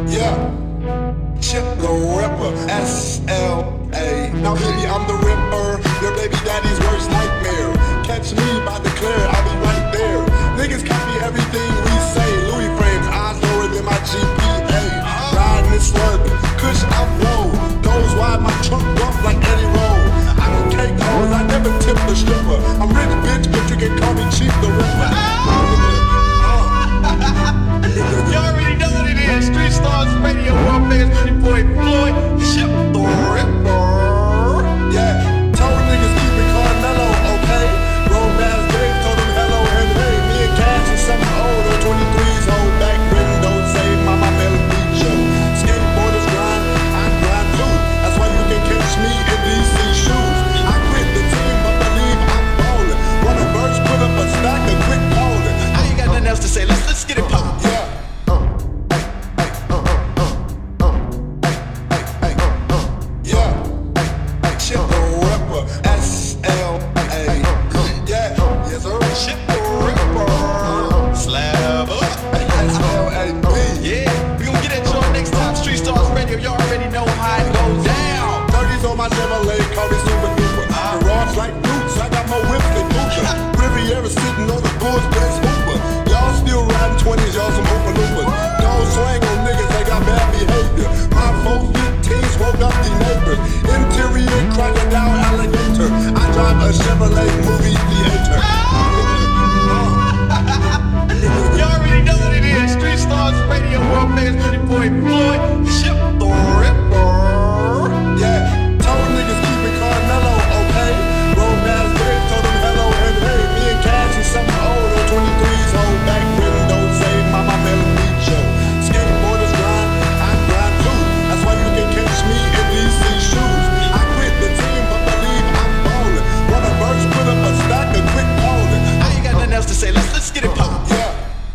Yeah, Chip the Ripper, SLA. Now baby, I'm the Ripper, your baby daddy's worst nightmare. Catch me by the clear, I'll be right there. Niggas copy everything we say. Louis frames, eyes lower than my GPA. Riding and swerving, Kush outflow. Goes wide, my trunk bump like Eddie Roll. I don't take hoes, I never tip the stripper. I'm rich bitch, but you can call me cheap the